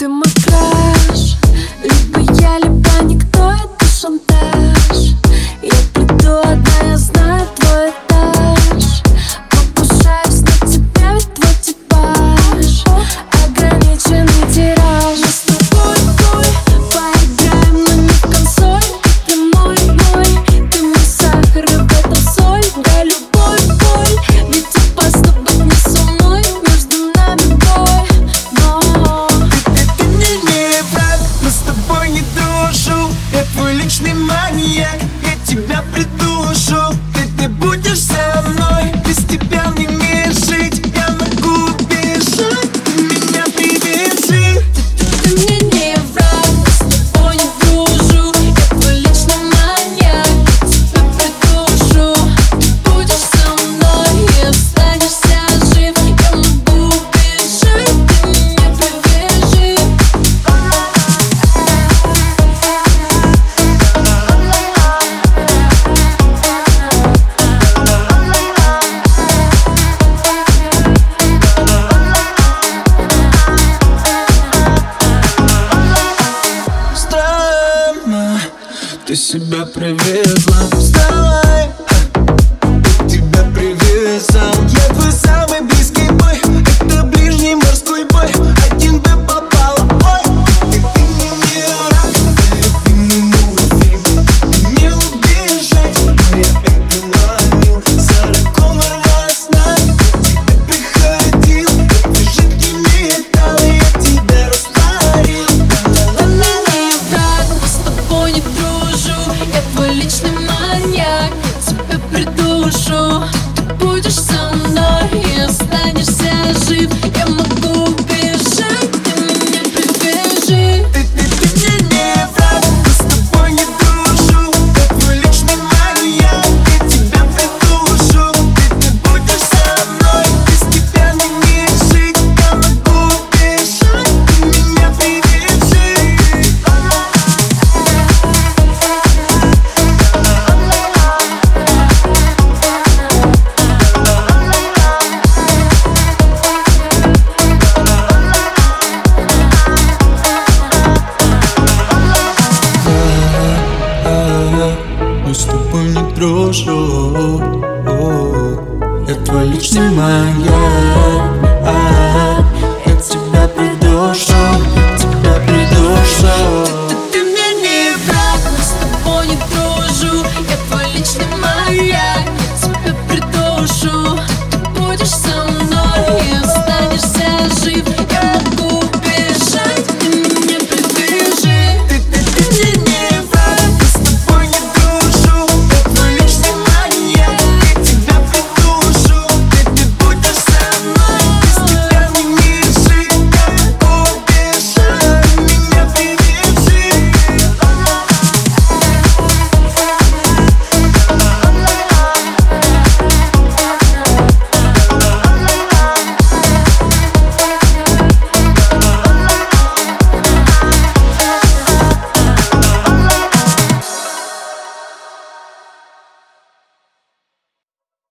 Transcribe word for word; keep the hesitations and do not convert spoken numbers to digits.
Ты мой краш, либо я, либо никто, это шантаж. Я приду одна, я знаю твой этаж. Покушаюсь на тебя, ведь твой типаж ограниченный тираж. Мы с тобой, бой, поиграем, но не в консоль. Ты мой, мой, ты мой сахар, и в этом соль. Да, любовь, боль, ведь опасно быть не со мной. Между нами бой, но Ты мне не враг, мы с тобой не дружу. Я твой личный маньяк, я тебя придушу. Ты, ты будешь со мной, без тебя мне не жить. Я могу убежать, ты меня привяжи. ты мне не враг, мы с тобой не дружу. Я твой личный маньяк, я тебя придушу. Ты будешь со мной и останешься жив. Я могу убежать, ты меня привяжи. Странно, ты себя привезла. Вставай, я тебя привязал. Я твой самый близкий бой, это ближний морской бой. Один бы попал, ой. Ты, ты мне не враг, любимый мой фильм. Не убежать, но я это ловил. Сороком рвалась на тебе приходил. Ты жидкий металл, я тебя растворил. Ты мне не враг, мы с тобой не дружу. Я твой личный маньяк, я тебя придушу. Ты будешь со мной и останешься жив. Я могу убежать, ты меня привяжи. Ты, ты, ты мне не враг, мы с тобой не дружу. Я твой личный маньяк, я тебя придушу. Ты, ты будешь со мной, без тебя мне не жить. Я могу убежать, ты меня привяжи. Мы с тобой не дружу. Я твой личный маньяк.